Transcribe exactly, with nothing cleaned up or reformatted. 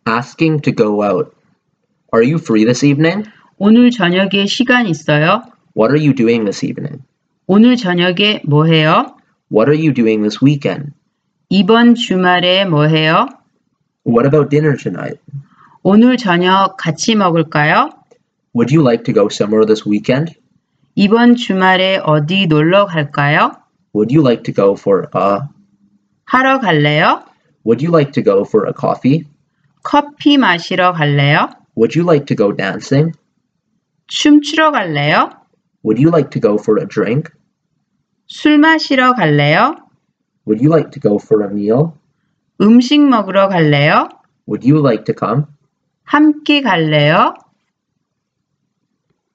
Asking to go out. Are you free this evening? 오늘 저녁에 시간 있어요? What are you doing this evening? 오늘 저녁에 뭐 해요? What are you doing this weekend? 이번 주말에 뭐 해요? What about dinner tonight? 오늘 저녁 같이 먹을까요? Would you like to go somewhere this weekend? 이번 주말에 어디 놀러 갈까요? Would you like to go for a... 하러 갈래요? Would you like to go for a coffee? 커피 마시러 갈래요? Would you like to go dancing? 춤추러 갈래요? Would you like to go for a drink? 술 마시러 갈래요? Would you like to go for a meal? 음식 먹으러 갈래요? Would you like to come? 함께 갈래요?